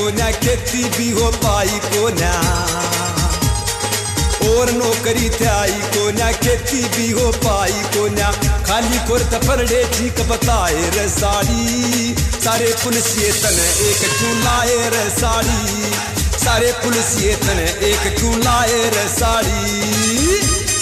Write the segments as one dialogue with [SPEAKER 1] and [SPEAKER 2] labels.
[SPEAKER 1] को ना, खेती भी हो पाई को ना, और नौकरी थाई को ना, खेती भी हो पाई को ना, खाली कोरत फरड़े ठीक बताए रे साड़ी। सारे पुलिसिए तने एक क्यों लाए रे साड़ी, सारे पुलिसिए तने एक क्यों लाए रे साड़ी।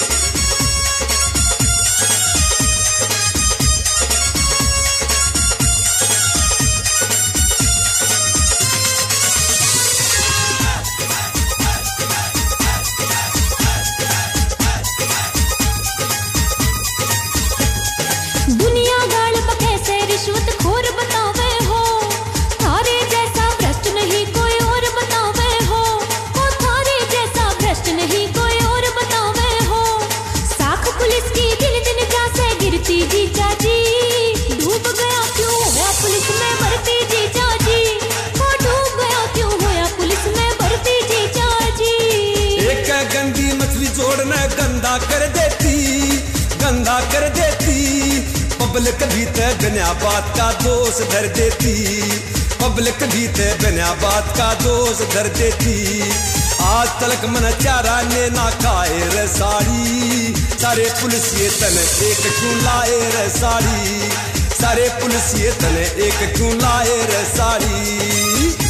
[SPEAKER 2] दुनिया गाल कैसे रिश्वत खोर बतावे हो, थारे जैसा भ्रष्ट नहीं कोई और बतावे हो, ओ थारे जैसा भ्रष्ट नहीं कोई और बतावे हो। साख पुलिस की दिन दिन जा से गिरती जी चाची, डूब गया क्यों होया पुलिस में भर्ती जी चाची, ओ डूब गया क्यों होया पुलिस में भर्ती जी चाची।
[SPEAKER 1] एक गंदी मछली जोड़ना गंदा कर देती, गंदा कर देती, पब्लिक भी ते बिना बात का दोष धर देती, पब्लिक भी ते बिना बात का दोष धर देती। आज तलक मन चारा ने ना खाए रे साड़ी, सारे पुलिसिए तने एक क्यों लाए रे साड़ी, सारे पुलिसिए तने एक क्यों लाए रे साड़ी।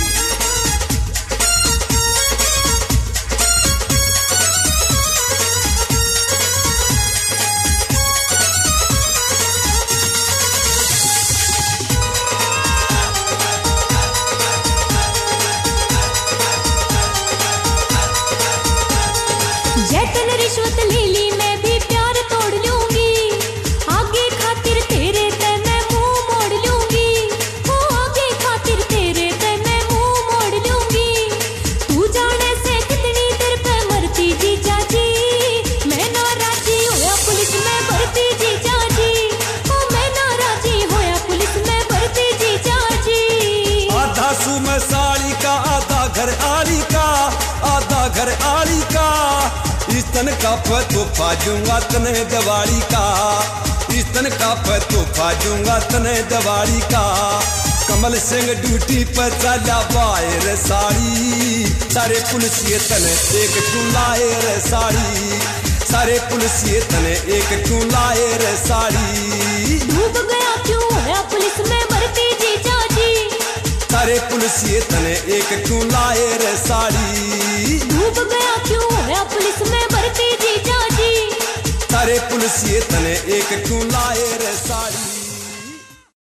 [SPEAKER 2] जैतन रिश्वत ले ली मैं भी प्यार तोड़ लूंगी, आगे खातिर तेरे ते मैं मुंह मोड़ लूंगी, ओ आगे खातिर तेरे ते मैं मुंह मोड़ लूंगी। तू जाने से कितनी देर पे मरती जी चाची, मैं नाराजी होया पुलिस में भर्ती जी चाची, ओ मैं नाराजी होया पुलिस में भर्ती जी चाची।
[SPEAKER 1] आधा सू में साड़ी का, आधा घर आली का, आधा घर आली का, इस तन का तोहफा दूंगा तने दिवाली का, इस तन का तोहफा दूंगा तने दिवाली का। कमल सिंह ड्यूटी पर चला पाए रे साड़ी, सारे पुलिसिए तने एक क्यों लाए रे साड़ी, सारे पुलिसिए तने एक क्यों लाए रे साड़ी।
[SPEAKER 2] डूब गया क्यों होया पुलिस में भर्ती जी चाची,
[SPEAKER 1] सारे पुलिसिए तने एक क्यों लाए रे साड़ी।
[SPEAKER 2] डूब गया क्यों होया पुलिस में भर्ती जी चाची,
[SPEAKER 1] सारे पुलिसिए तने एक क्यों लाए रे साड़ी।